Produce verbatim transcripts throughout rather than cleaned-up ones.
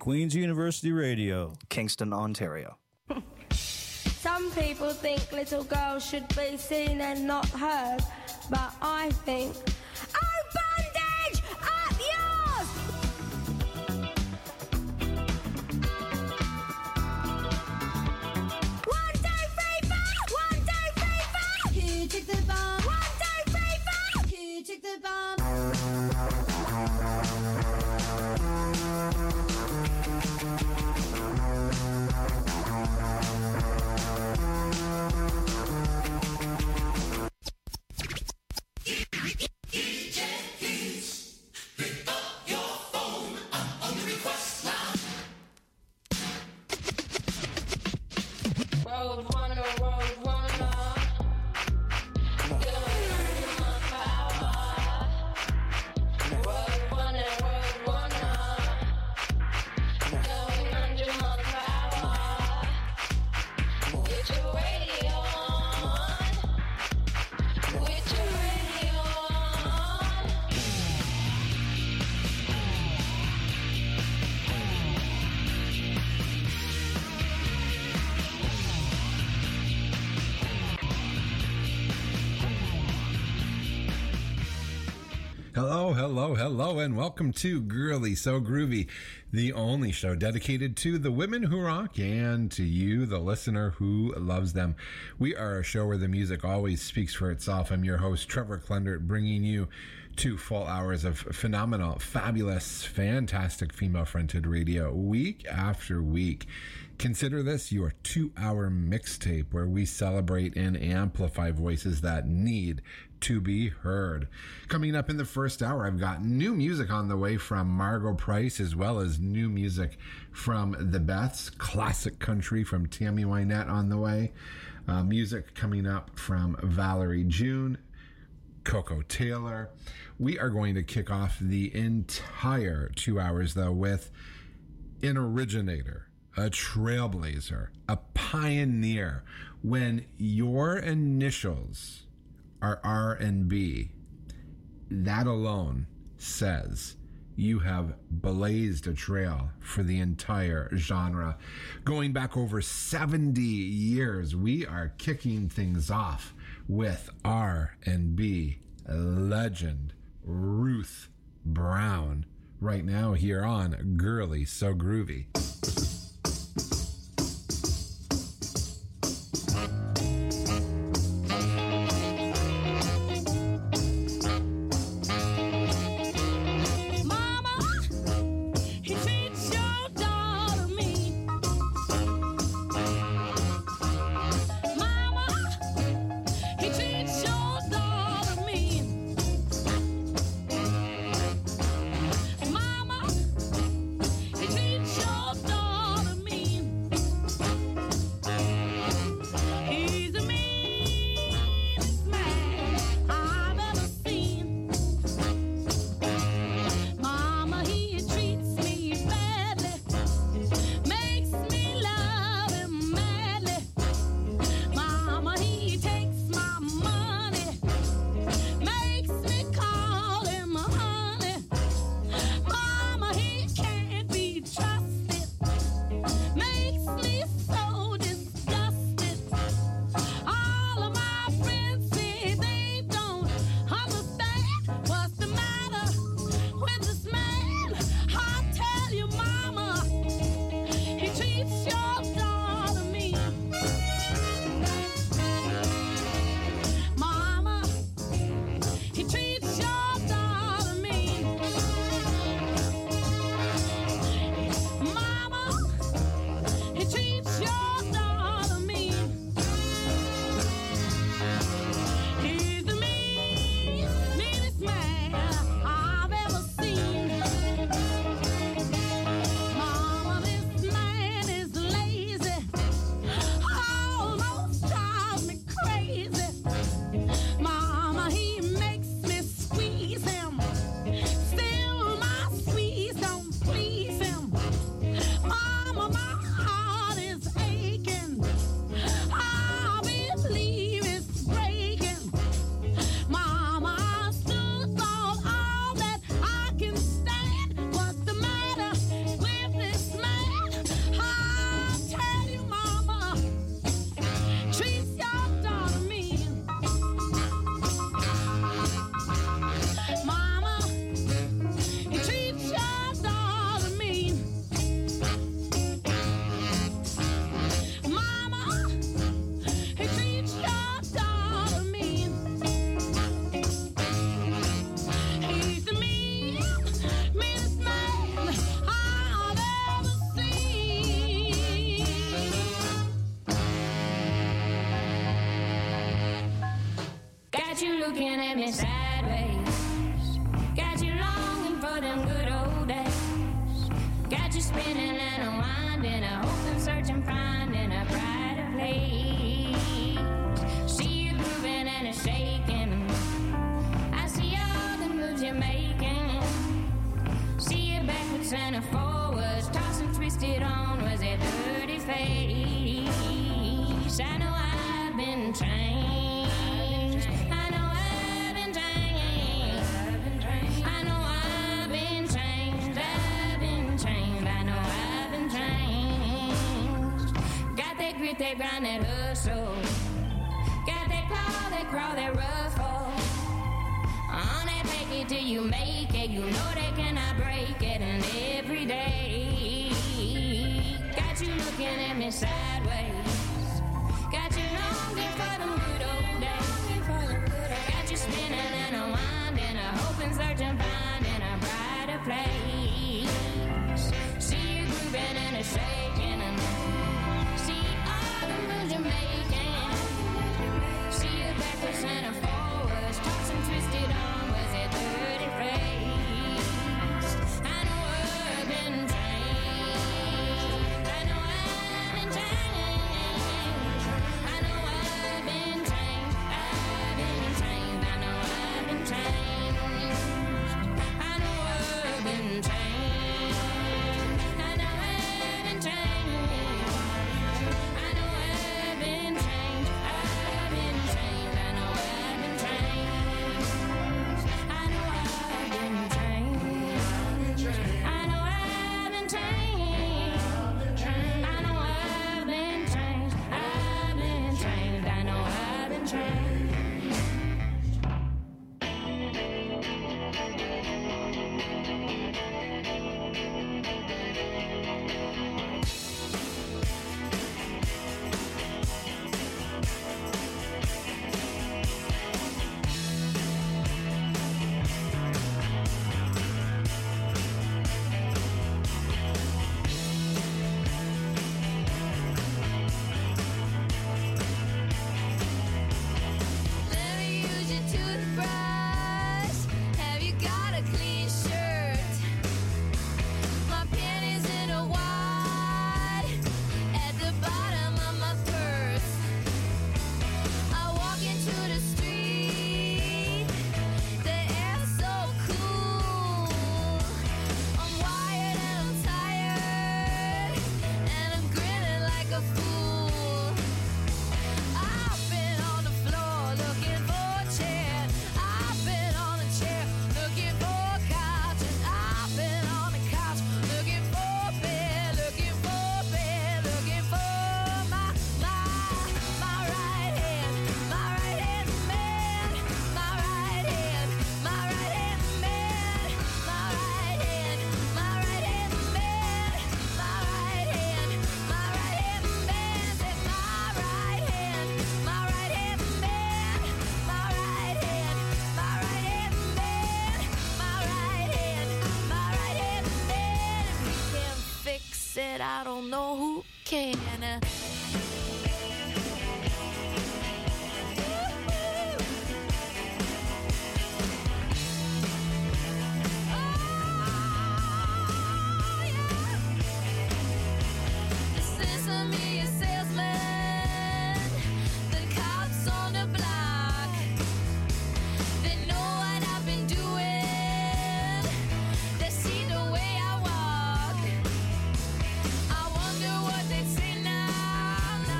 Queen's University Radio, Kingston, Ontario. Some people think little girls should be seen and not heard, but I think, oh, bondage, up yours! One, two, three, four! One, two, three, four! Here, take the bomb! One, two, three, four! Here, take the bomb! Hello, hello, and welcome to Girly So Groovy, the only show dedicated to the women who rock and to you, the listener who loves them. We are a show where the music always speaks for itself. I'm your host, Trevor Klendert, bringing you two full hours of phenomenal, fabulous, fantastic female-fronted radio week after week. Consider this your two-hour mixtape where we celebrate and amplify voices that need to be heard. Coming up in the first hour, I've got new music on the way from Margo Price, as well as new music from The Beths, classic country from Tammy Wynette on the way, uh, music coming up from Valerie June, Coco Taylor. We are going to kick off the entire two hours, though, with an originator, a trailblazer, a pioneer. When your initials are R and B, that alone says you have blazed a trail for the entire genre. Going back over seventy years, we are kicking things off with R and B legend Ruth Brown right now here on Girly So Groovy. Mama, he treats your looking at me sideways. Got you longing for them good old days. Got you spinning and a winding, a hoping, searching, finding a brighter place. See you grooving and a shaking. I see all the moves you're making. See you backwards and a forwards, tossing, twisted on was a dirty face. I know I've been changed. I know I've been changed. I know I've been changed. I've been changed. I know I've been changed. Got that grit, that grind, that hustle. Got that claw, that crawl, that ruffle. On that make it till you make it. You know they cannot break it. And every day, got you looking at me sideways. Got you longing for them good old days. Got you spinning and a winding, a hoping, searching, finding a brighter place. See you grooving and a shaking. And see all the moves you're making. See you backwards and a forwards, tossing, twisted on was a dirty face. I know I've been changed. I know I've been changed. I know I've been changed. I've been changed. I know I've been changed. I know I've been changed. I know I've been changed. I know I've been changed. I've been changed. I know I've been changed. I know I've been changed. I know I've been changed. I know I've been changed. I've been changed. I know I've been changed. Let me use your toothbrush. Have you got a clean shirt? My panties in a wad at the bottom of my purse. I walk into the street, the air's so cool. I'm wired and I'm tired, and I'm grinning like a fool. I've been on the floor looking for a chair. I've been on a chair looking for a couch. And I've been on the couch looking for a bed, looking for a bed, looking for my, my, my right hand, my right hand man, my right hand, my right hand man, my right hand, my right hand man, my right hand, my right hand man, say my right hand, my right hand man, my right hand, my right hand man, my right hand, my right hand man. If we can't fix it, I don't know who can. Listen to me, a salesman, the cops on the block. They know what I've been doing. They see the way I walk. I wonder what they say now.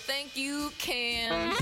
think you can.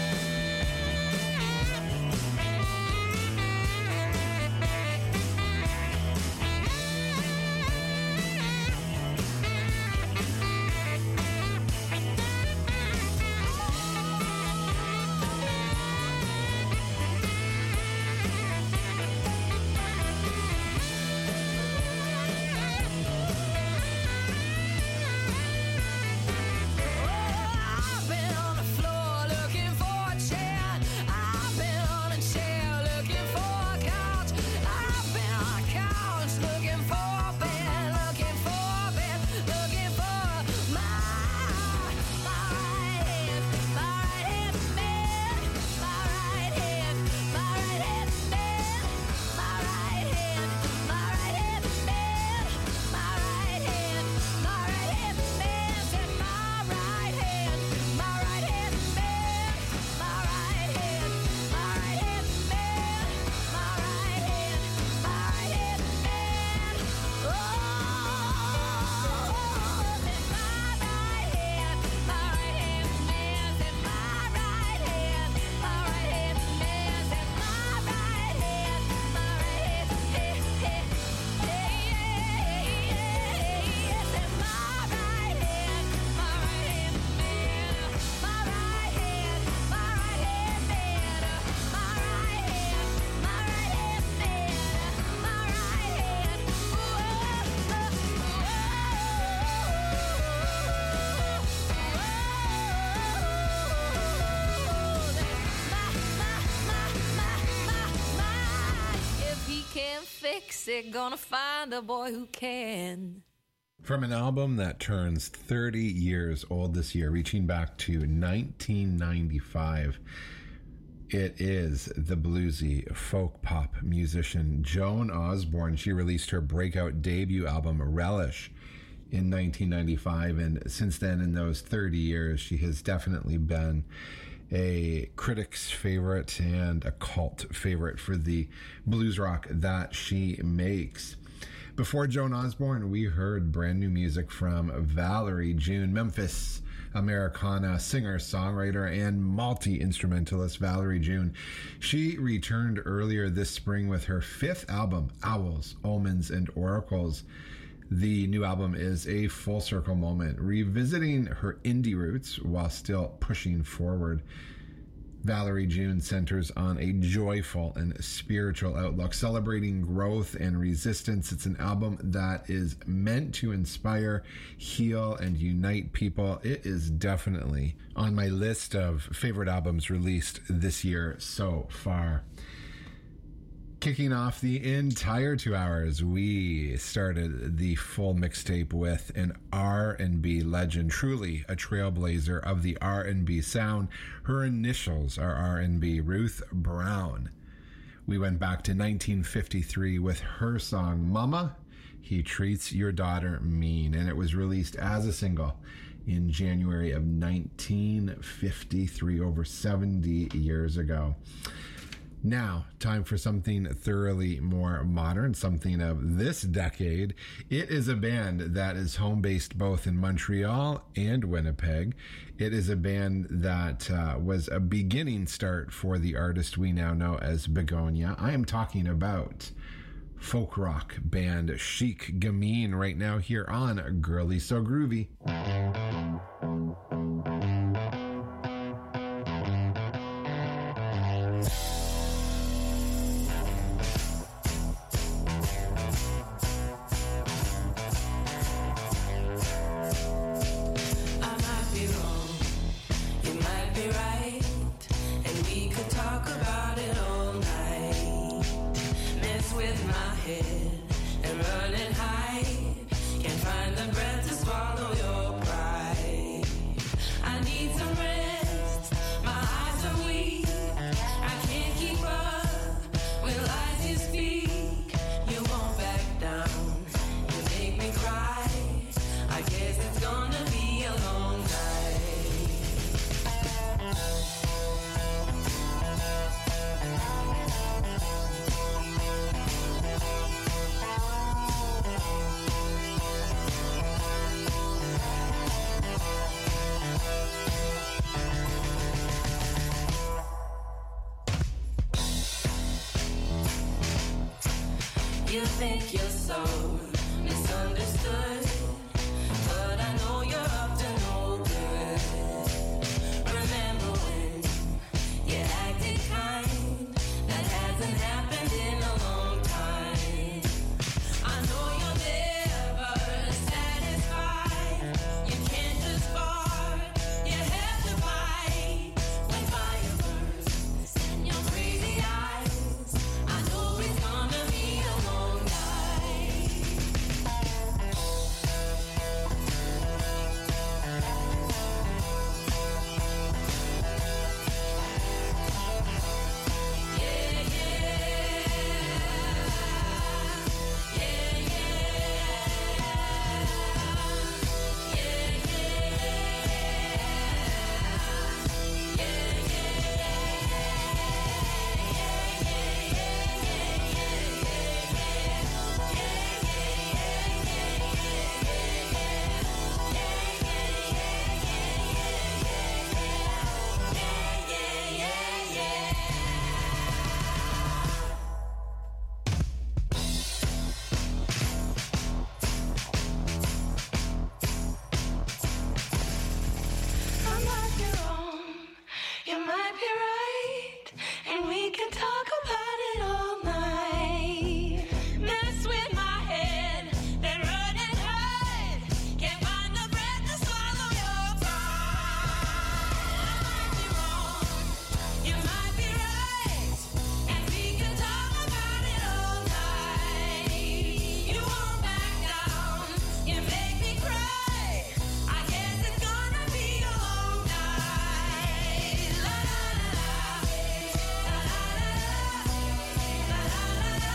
They're gonna find a boy who can. From an album that turns thirty years old this year, reaching back to nineteen ninety-five, it is the bluesy folk pop musician Joan Osborne. She released her breakout debut album Relish in nineteen ninety-five, and since then, in those thirty years, she has definitely been a critic's favorite and a cult favorite for the blues rock that she makes. Before Joan Osborne, we heard brand new music from Valerie June, Memphis Americana singer, songwriter, and multi-instrumentalist Valerie June. She returned earlier this spring with her fifth album, Owls, Omens, and Oracles. The new album is a full circle moment, revisiting her indie roots while still pushing forward. Valerie June centers on a joyful and spiritual outlook, celebrating growth and resistance. It's an album that is meant to inspire, heal, and unite people. It is definitely on my list of favorite albums released this year so far. Kicking off the entire two hours, we started the full mixtape with an R and B legend, truly a trailblazer of the R and B sound. Her initials are R and B, Ruth Brown. We went back to nineteen fifty-three with her song, Mama, He Treats Your Daughter Mean, and it was released as a single in January of nineteen fifty-three, over seventy years ago. Now, time for something thoroughly more modern, something of this decade. It is a band that is home-based both in Montreal and Winnipeg. It is a band that uh, was a beginning start for the artist we now know as Begonia. I am talking about folk rock band Chic Gamine right now here on Girly So Groovy. You think you're so misunderstood, but I know you're up to no good. Remember when you acted kind? That hasn't happened in a long time. I know you're never satisfied. You can't just fart, you have to fight. When fire burns in your crazy eyes, I know it's gonna be a long night. I might be wrong, you might be right, and we can talk about it all night. Mess with my head, then run and hide. Can't find the breath to swallow your pride. I might be wrong, you might be right, and we can talk about it all night. You won't back down, you make me cry. I guess it's gonna be a long night. La la la la, la la la la, la la la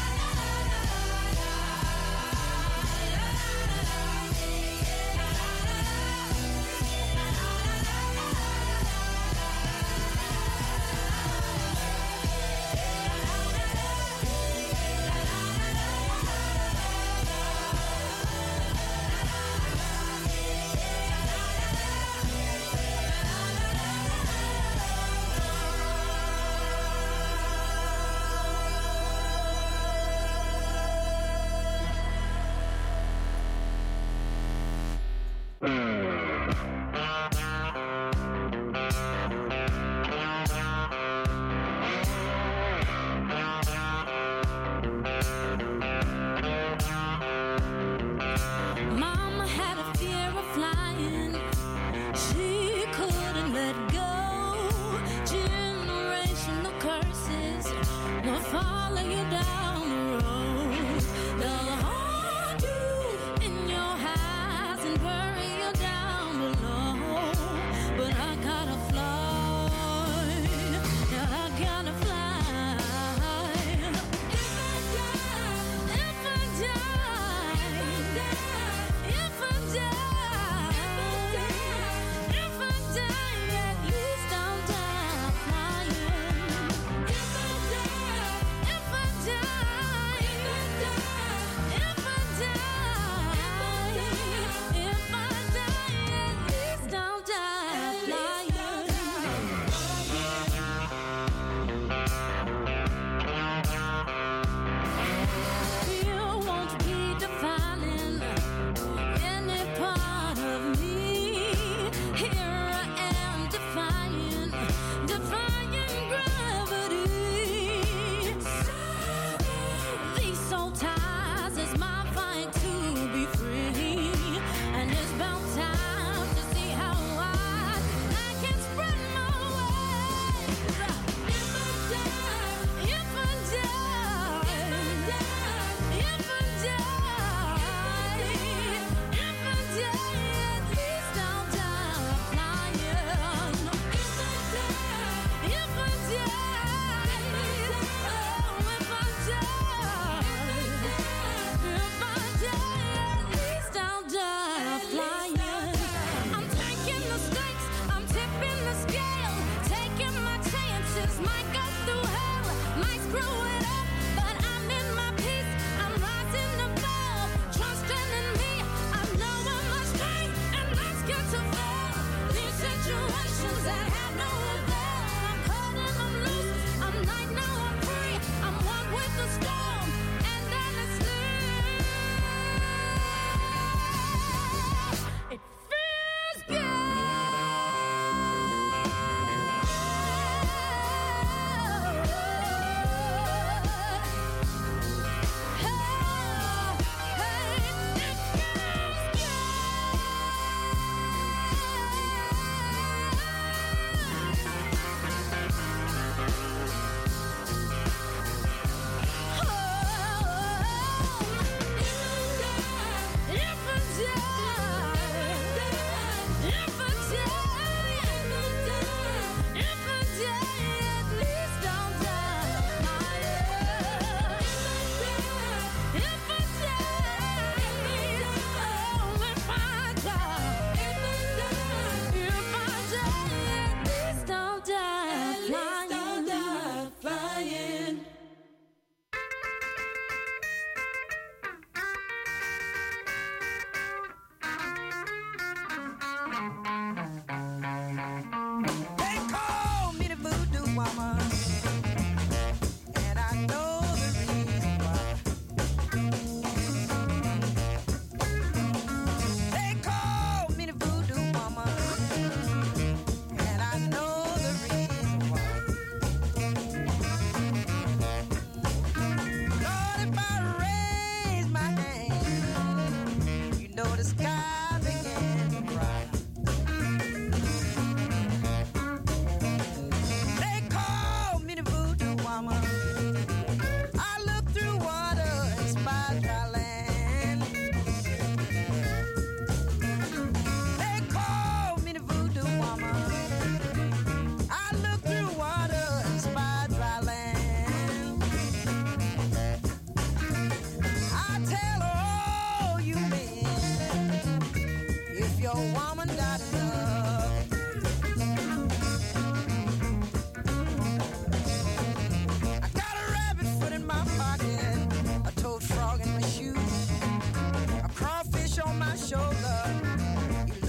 Mama had a fear of flying. She couldn't let go. Generational curses will follow you down the road. They'll haunt you in your house and bury you down below. But I gotta fly. Yeah, I gotta fly. If I die, if I die, if I die, if I die, at least I'll die flying. If I die, if I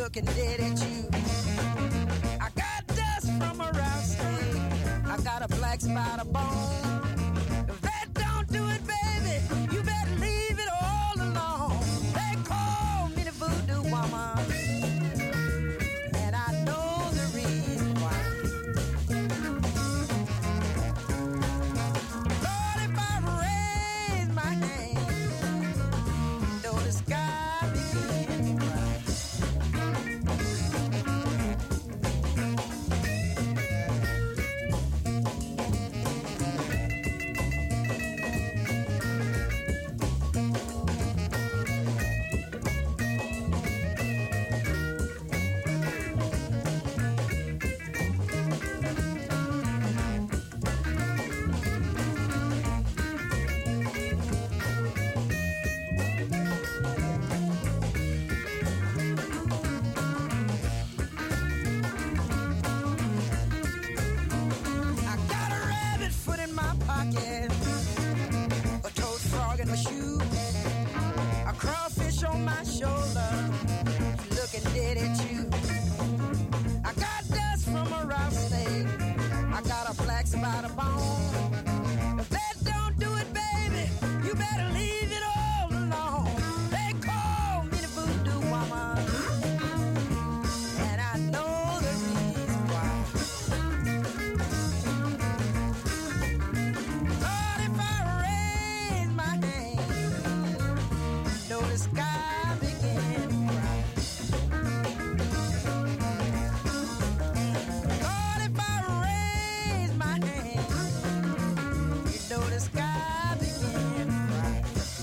looking dead at you. I got dust from a rattlesnake. I got a black spider bone. If that don't do it, baby, you better leave it all alone. They call me the voodoo woman, and I know the reason why. Lord, if I raise my hand, though the sky begins to cry. I got a rabbit foot in my pocket, a toad frog in my shoe, a crawfish on my shoulder, looking dead at you. I got dust from a rattlesnake, I got a black spider bone. If that don't do it, baby, you better leave it all alone. They call me the voodoo woman, and I know the reason why. Lord, if I raise my hand, know the sky begin to cry. Lord, if I raise my hand, you know the sky begin to cry.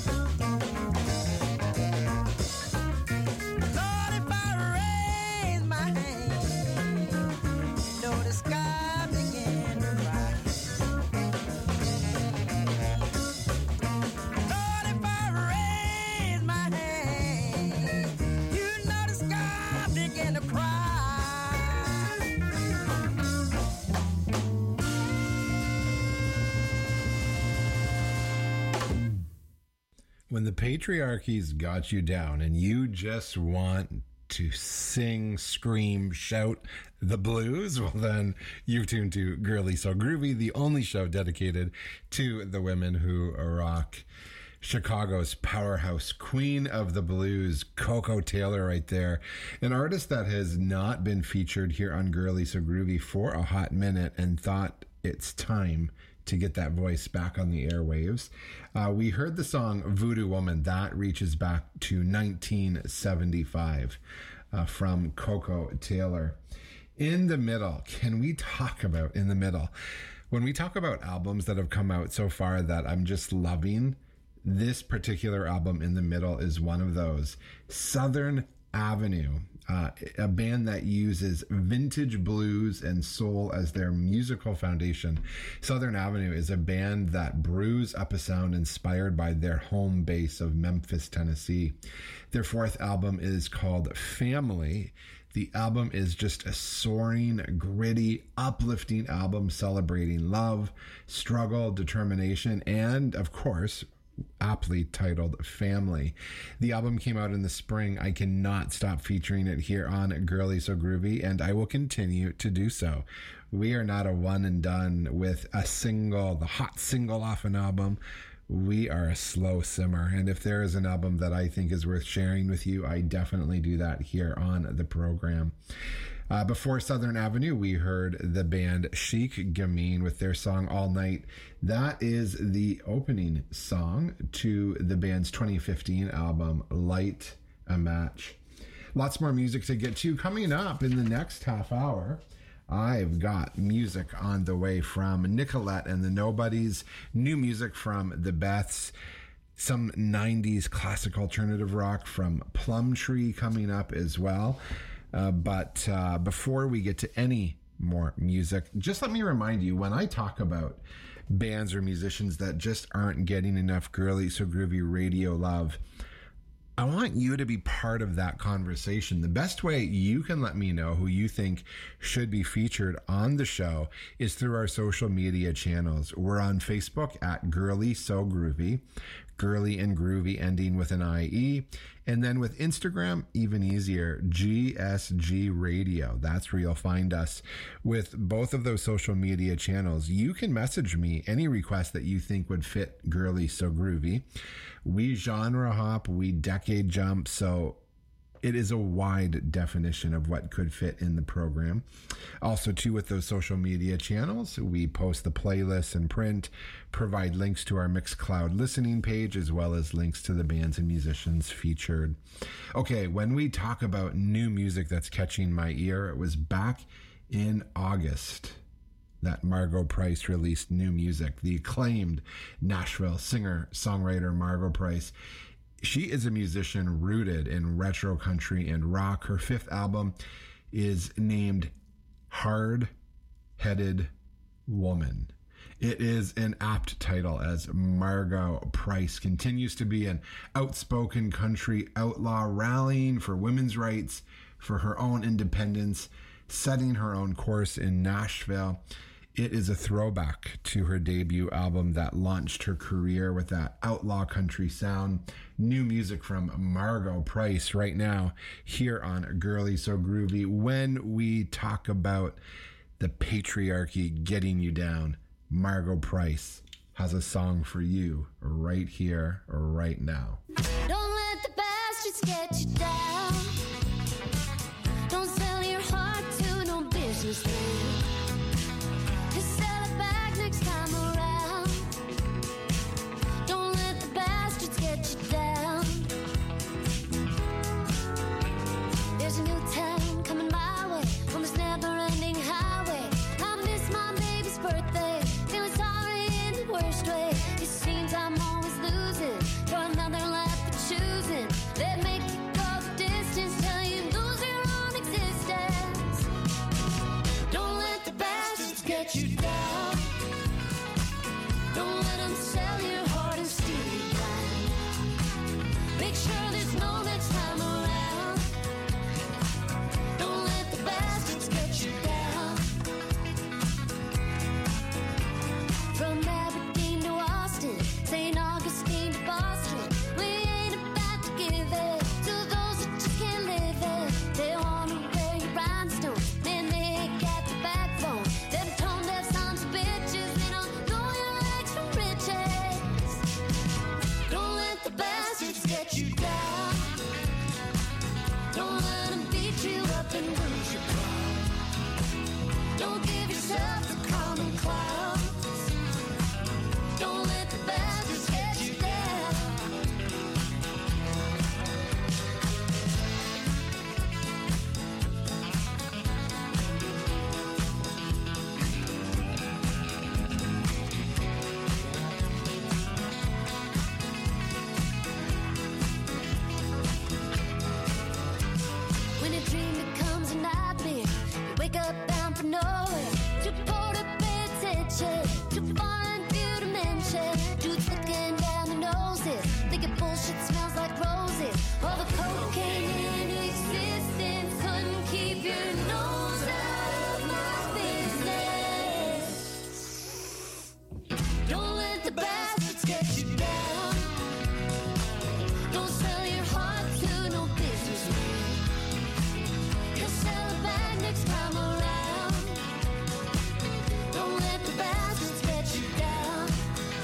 Lord, if I raise my hand, you know the sky begin to cry. Lord, if I raise my hand, you know the sky begin to cry. When the patriarchy's got you down and you just want to sing, scream, shout the blues, well then you've tuned to Girly So Groovy, the only show dedicated to the women who rock. Chicago's powerhouse queen of the blues, Coco Taylor right there. An artist that has not been featured here on Girly So Groovy for a hot minute and thought it's time to get that voice back on the airwaves. Uh, we heard the song Voodoo Woman. That reaches back to nineteen seventy-five uh, from Coco Taylor. In the Middle, can we talk about In the Middle? When we talk about albums that have come out so far that I'm just loving, this particular album, In the Middle, is one of those. Southern Avenue, uh, a band that uses vintage blues and soul as their musical foundation. Southern Avenue is a band that brews up a sound inspired by their home base of Memphis, Tennessee. Their fourth album is called Family. The album is just a soaring, gritty, uplifting album celebrating love, struggle, determination, and, of course, aptly titled Family. The album came out in the spring. I cannot stop featuring it here on Girly So Groovy, and I will continue to do so. We are not a one and done with a single, the hot single off an album. We are a slow simmer, and if there is an album that I think is worth sharing with you, I definitely do that here on the program. Uh, before Southern Avenue, we heard the band Chic Gamine with their song All Night. That is the opening song to the band's twenty fifteen album, Light a Match. Lots more music to get to coming up in the next half hour. I've got music on the way from Nicolette and the Nobodies, new music from the Beths, some nineties classic alternative rock from Plumtree coming up as well. Uh, but uh, before we get to any more music, just let me remind you, when I talk about bands or musicians that just aren't getting enough Girly So Groovy radio love, I want you to be part of that conversation. The best way you can let me know who you think should be featured on the show is through our social media channels. We're on Facebook at Girly So Groovy, Girly and Groovy ending with an I E. And then with Instagram, even easier, G S G Radio. That's where you'll find us. With both of those social media channels, you can message me any request that you think would fit Girly So Groovy. We genre hop, we decade jump, so it is a wide definition of what could fit in the program. Also, too, with those social media channels, we post the playlists in print, provide links to our Mixcloud listening page, as well as links to the bands and musicians featured. Okay, when we talk about new music that's catching my ear, it was back in August that Margo Price released new music. The acclaimed Nashville singer-songwriter Margo Price. She is a musician rooted in retro country and rock. Her fifth album is named Hard Headed Woman. It is an apt title, as Margo Price continues to be an outspoken country outlaw, rallying for women's rights, for her own independence, setting her own course in Nashville. It is a throwback to her debut album that launched her career with that outlaw country sound. New music from Margo Price right now here on Girly So Groovy. When we talk about the patriarchy getting you down, Margo Price has a song for you right here, right now. Don't let the bastards get you down. Don't sell your heart to no businessman. Just sell it back next time around. Don't let the bastards get you down. There's a new town coming my way on this never-ending highway. I miss my baby's birthday, feeling sorry in the worst way. It seems I'm always losing for another lap of choosing. They make you go the distance till you lose your own existence. Don't let the bastards get you down. Don't let them sell your heart and steal your blind. Make sure there's no next time around. Don't let the bastards get you down. From Aberdeen to Austin, Saint Augustine to Boston, we ain't about to give it to those that just can't live it. They wanna wear your rhinestones, then they ain't got the backbone. Them tone deaf sons of bitches, they don't know your legs from riches. Don't let the bastards get you down. Don't let them beat you up and lose your pride. Don't give yourself to common clouds. Don't let the bastards get you down. When a dream becomes a nightmare, you wake up bound for nowhere. Too poor to pay attention, too foreign view to mention. Dudes looking down their noses, thinking bullshit smells like roses. All the cocaine in existence couldn't keep your nose out of my business. Don't let the bastards get you down. Don't sell your heart to no businessman. You'll sell it back next time around. Don't let the bastards get you down.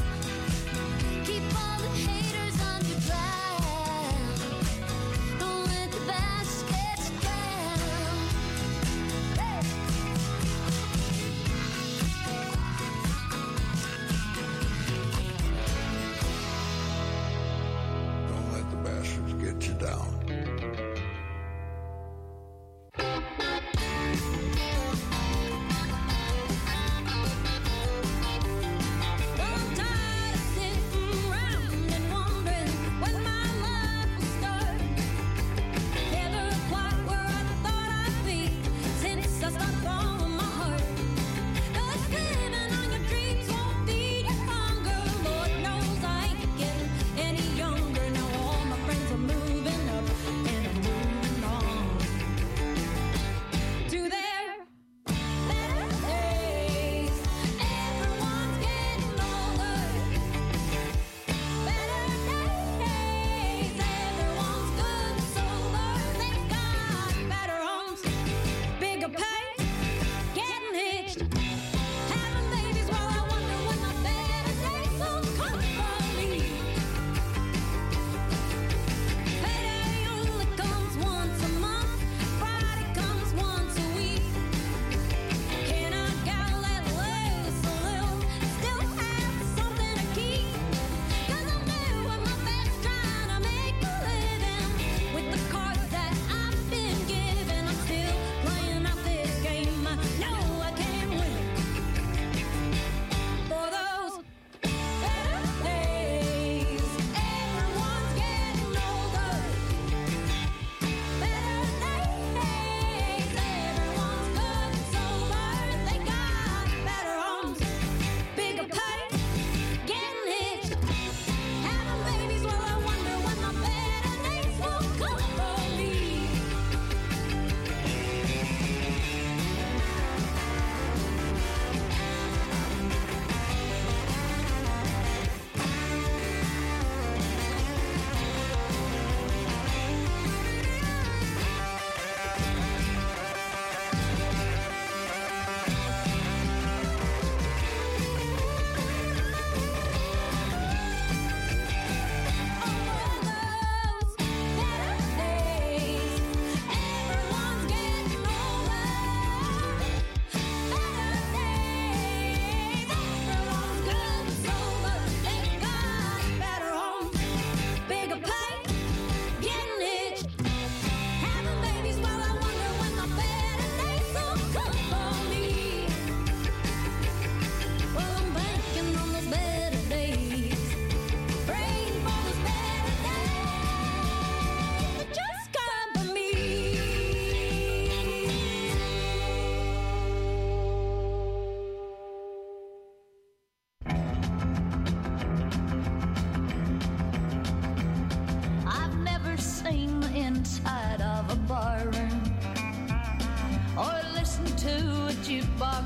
Keep all the haters underground. Don't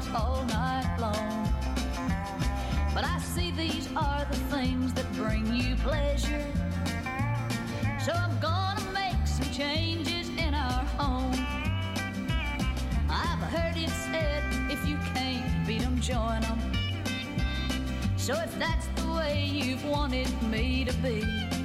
bars all night long. But I see these are the things that bring you pleasure. So I'm gonna make some changes in our home. I've heard it said, if you can't beat 'em, join 'em. So if that's the way you've wanted me to be,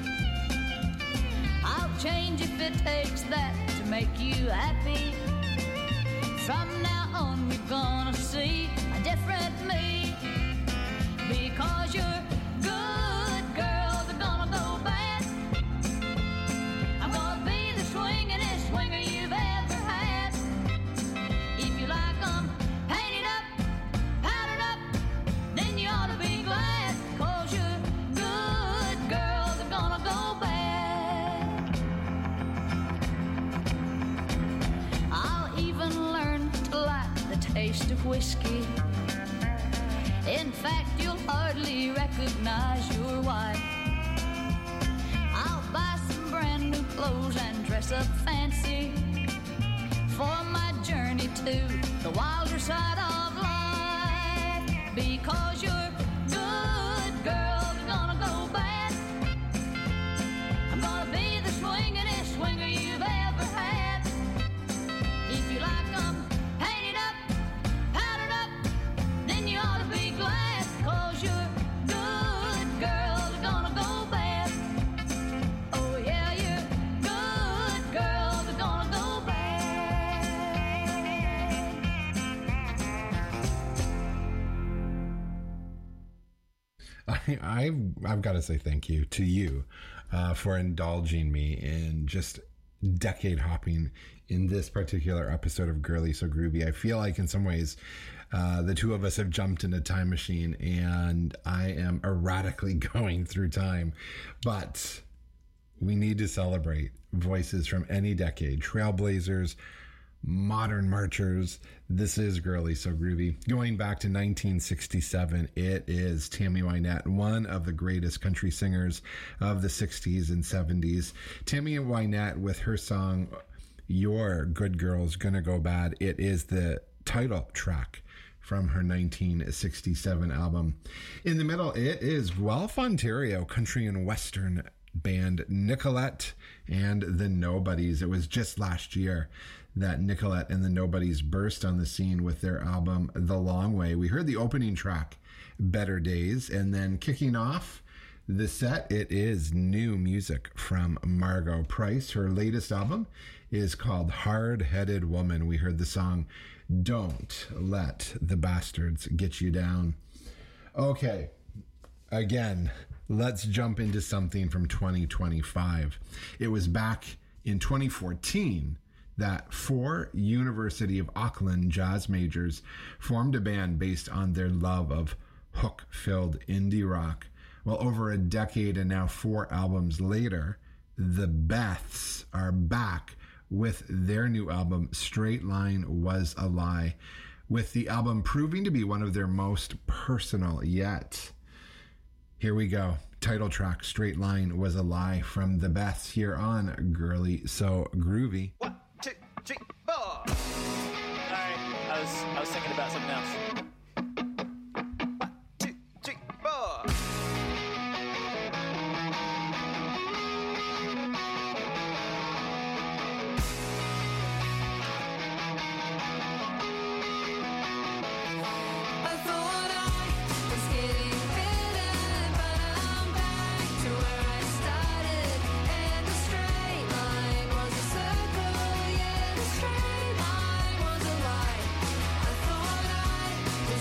I'll change if it takes that to make you happy. From now on we're gonna see a different me. Because you're good girls are gonna go bad. I'm gonna be the swingin'est swinger you've ever had. If you like 'em painted up, powdered up, then you ought to be glad. Cause your good girls are gonna go bad. I'll even learn to like the taste of whiskey. In fact, you'll hardly recognize your wife. I'll buy some brand new clothes and dress up fancy for my journey to the wilder side of life. Because you're good girls are gonna go bad. I'm gonna be the swingin'est swinger you've ever had. If you like 'em painted up, powdered up, then you ought to be glad. Cause you're good girls are gonna go bad. Oh yeah, you're good girls are gonna go bad. I, I've, I've got to say thank you to you uh, for indulging me in just decade hopping in this particular episode of Girly So Groovy. I feel like in some ways uh, the two of us have jumped in a time machine and I am erratically going through time. But we need to celebrate voices from any decade, trailblazers, modern marchers. This is Girly So Groovy. Going back to nineteen sixty-seven, it is Tammy Wynette, one of the greatest country singers of the sixties and seventies. Tammy Wynette with her song, Your Good Girl's Gonna Go Bad. It is the title track from her nineteen sixty-seven album. In the middle, it is Guelph, Ontario, country and western band Nicolette and the Nobodies. It was just last year that Nicolette and the Nobodies burst on the scene with their album The Long Way. We heard the opening track, Better Days, and then kicking off the set, it is new music from Margo Price. Her latest album is called Hard-Headed Woman. We heard the song Don't Let the Bastards Get You Down. Okay, again, let's jump into something from twenty twenty-five. It was back in twenty fourteen that four University of Auckland jazz majors formed a band based on their love of hook-filled indie rock. Well, over a decade and now four albums later, the Beths are back with their new album, Straight Line Was a Lie, with the album proving to be one of their most personal yet. Here we go. Title track, Straight Line Was a Lie, from the Beths here on Girly So Groovy. One, two, three, four. Sorry, I was I was thinking about something else. One, two, three, four. I thought I was getting better, but I'm back to where I started. And the straight line was a circle, yeah, the straight line was a lie. I thought I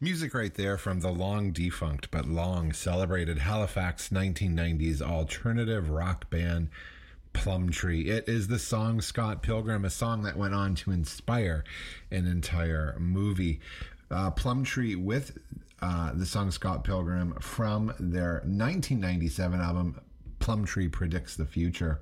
Music right there from the long defunct but long celebrated Halifax nineteen nineties alternative rock band Plumtree. It is the song Scott Pilgrim, a song that went on to inspire an entire movie. Uh, Plumtree with uh, the song Scott Pilgrim from their nineteen ninety-seven album Plumtree Predicts the Future.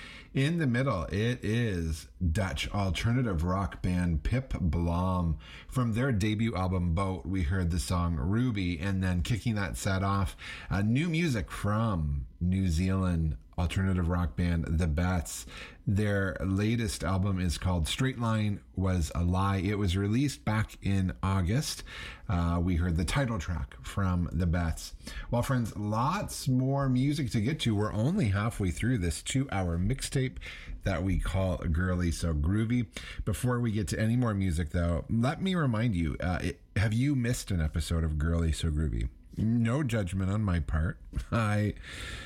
In the middle, it is Dutch alternative rock band Pip Blom. From their debut album Boat, we heard the song Ruby, and then kicking that set off, uh, new music from New Zealand alternative rock band The Bats. Their latest album is called Straight Line Was a Lie. It was released back in August. Uh, we heard the title track from The Bats. Well, friends, lots more music to get to. We're only halfway through this two-hour mixtape that we call Girly So Groovy. Before we get to any more music, though, let me remind you, uh, it, have you missed an episode of Girly So Groovy? No judgment on my part. I...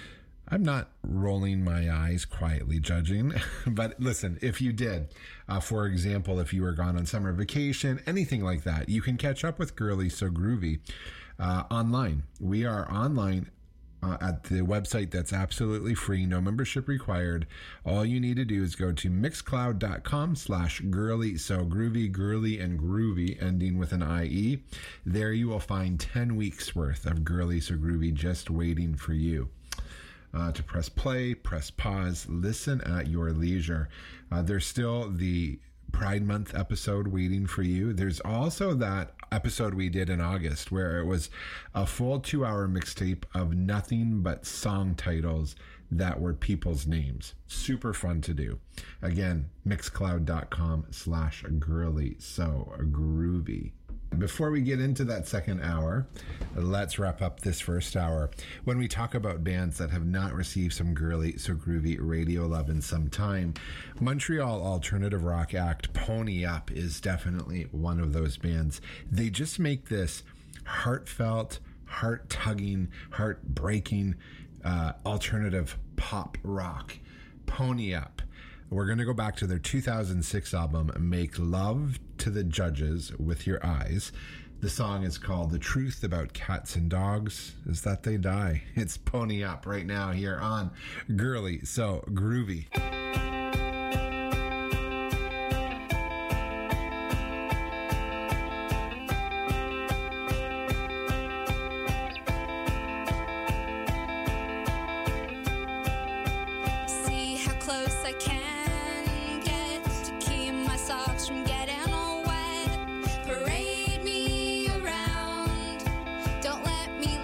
I'm not rolling my eyes quietly judging, but listen, if you did, uh, for example, if you were gone on summer vacation, anything like that, you can catch up with Girly So Groovy uh, online. We are online uh, at the website that's absolutely free, no membership required. All you need to do is go to mixcloud.com slash girly so groovy, girly and groovy, ending with an I E. There you will find ten weeks worth of Girly So Groovy just waiting for you. Uh, to press play, press pause, listen at your leisure. Uh, there's still the Pride Month episode waiting for you. There's also that episode we did in August where it was a full two-hour mixtape of nothing but song titles that were people's names. Super fun to do. Again, mixcloud.com slash girly so groovy. Before we get into that second hour, let's wrap up this first hour. When we talk about bands that have not received some Girly So Groovy radio love in some time, Montreal alternative rock act Pony Up is definitely one of those bands. They just make this heartfelt, heart-tugging, heart-breaking uh, alternative pop rock. Pony Up. We're going to go back to their two thousand six album, Make Love to the Judges with Your Eyes. The song is called The Truth About Cats and Dogs is That They Die. It's Pony Up right now here on Girly So Groovy.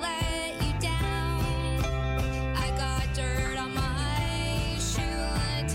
I got dirt on my shoe.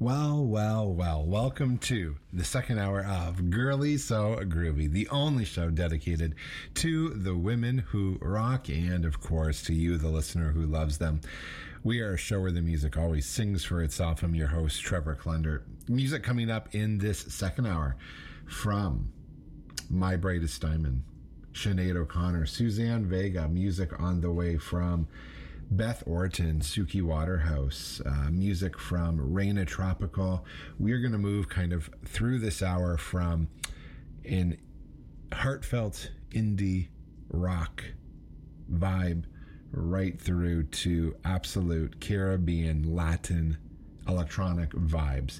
Well, well, well, welcome to the second hour of Girly So Groovy, the only show dedicated to the women who rock and, of course, to you, the listener who loves them. We are a show where the music always sings for itself. I'm your host, Trevor Clunder. Music coming up in this second hour from My Brightest Diamond, Sinead O'Connor, Suzanne Vega. Music on the way from Beth Orton, Suki Waterhouse, uh, music from Reina Tropical. We're going to move kind of through this hour from an heartfelt indie rock vibe right through to absolute Caribbean, Latin, electronic vibes.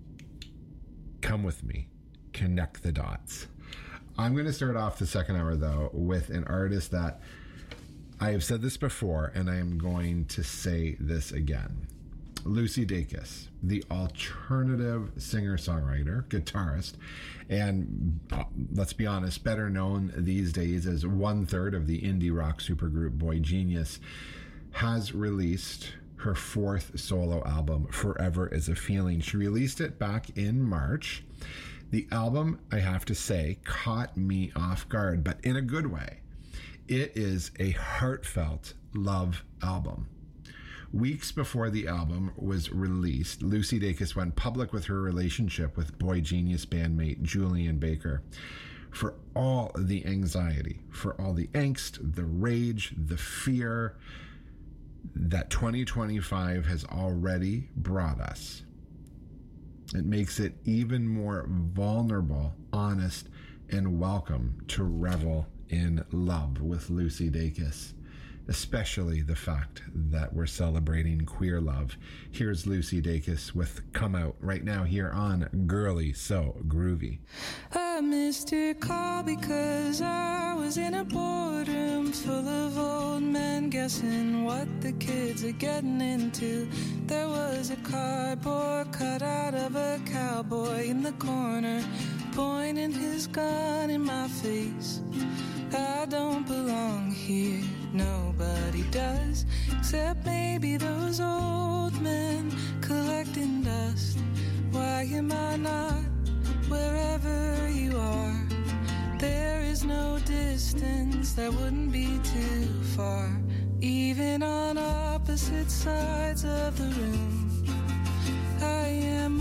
Come with me. Connect the dots. I'm going to start off the second hour, though, with an artist that I have said this before, and I am going to say this again. Lucy Dacus, the alternative singer-songwriter, guitarist, and uh, let's be honest, better known these days as one-third of the indie rock supergroup Boy Genius, has released her fourth solo album, Forever Is a Feeling. She released it back in March. The album, I have to say, caught me off guard, but in a good way. It is a heartfelt love album. Weeks before the album was released, Lucy Dacus went public with her relationship with Boy Genius bandmate Julian Baker. For all the anxiety, for all the angst, the rage, the fear that twenty twenty-five has already brought us, it makes it even more vulnerable, honest, and welcome to revel in love with Lucy Dacus, especially the fact that we're celebrating queer love. Here's Lucy Dacus with Come Out right now here on Girly So Groovy. I missed your call because I was in a boardroom full of old men guessing what the kids are getting into. There was a cardboard cut out of a cowboy in the corner, pointing his gun in my face. I don't belong here, nobody does, except maybe those old men collecting dust. Why am I not wherever you are? There is no distance that wouldn't be too far, even on opposite sides of the room. I am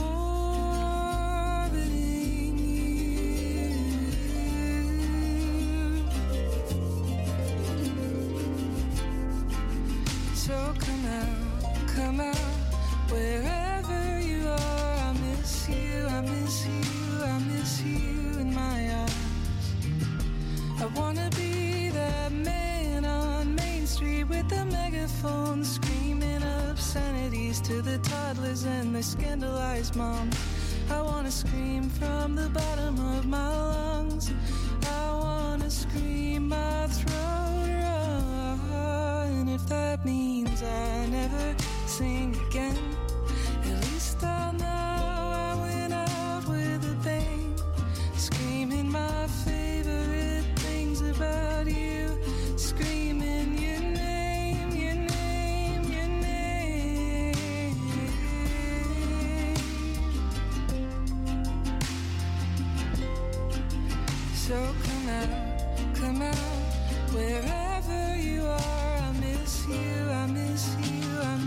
orbiting you. So come out, come out, wherever you are. I miss you, I miss you, I miss you in my arms. I wanna be that man on Main Street with the megaphone screaming obscenities to the toddlers and their scandalized moms. I wanna scream from the bottom of my lungs. I wanna scream my throat raw. And if that means I never sing again,